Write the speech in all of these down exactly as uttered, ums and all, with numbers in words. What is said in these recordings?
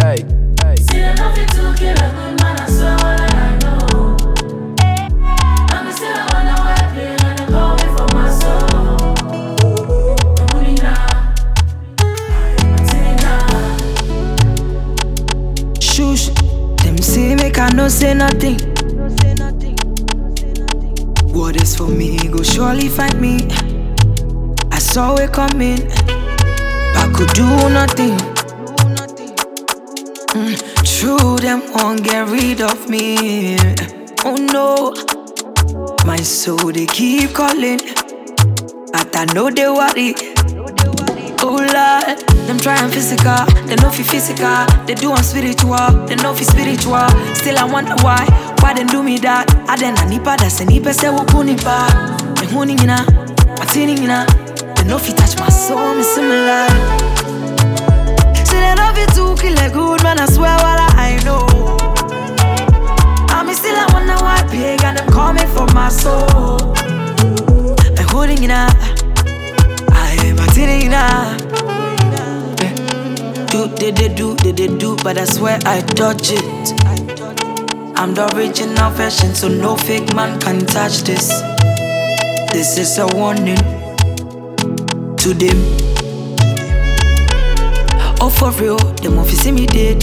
hey, hey. See, I love you to kill a good man, I swear all that I know. I'm still a wonder why I play and they call me for my soul. Money now, money now. Shush, them say make I no say nothing. What is for me go surely find me. I saw it coming, but could do nothing. Mm, true, them won't get rid of me. Oh no, my soul they keep calling, but I know they worry. Oh Lord, them trying physical, they know fi physical. They do on spiritual, they know fi spiritual. Still I wonder why, why they do me that? I then a nipa that's a nipa say wo kunipa. Me huni ina, matini ina. They know fi touch my soul, me similar. Say they love you to kill a good man, I swear what I know. I me still I wonder why big and them coming for my soul. Me huni ina. Do, they, they do, they, they do, but I swear I dodge it. I'm the original version, so no fake man can touch this. This is a warning to them. Oh, for real, them won't see me dead.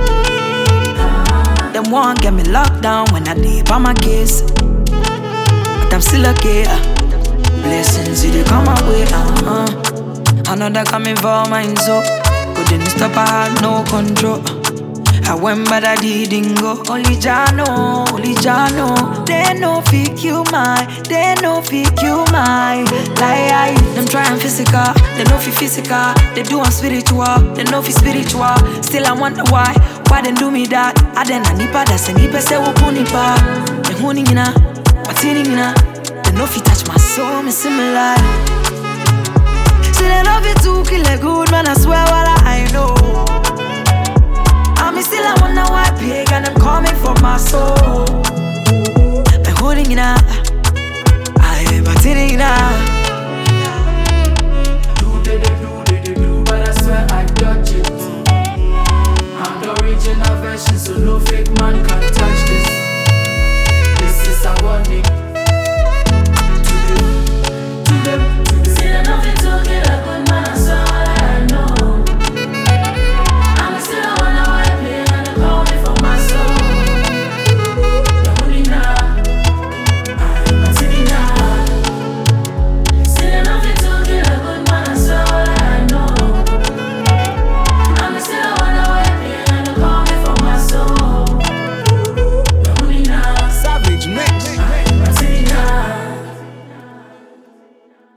Them won't get me locked down when I leave on my case. But I'm still okay. Blessings, they come my way. Uh-huh. Another coming for mine, so couldn't stop, I had no control. I went but I didn't go. Only Jah know, only Jah know. They no pick you my, they no pick you my. Lie, them trying physical, they no fi physical. They do on spiritual, they no fi spiritual. Still I wonder why, why they do me that? I then a nipa that's a nipa say wo kunipa. Me huni ina, matini ina. They no fi touch my soul, me similar. Say they love you to kill a good man, I swear what I know. I me still I wonder why big and them coming for my soul. Me holding it up, I am batting it up. Do they, they do, they, they do, but I swear I dodge it. I'm the original version, so no fake man can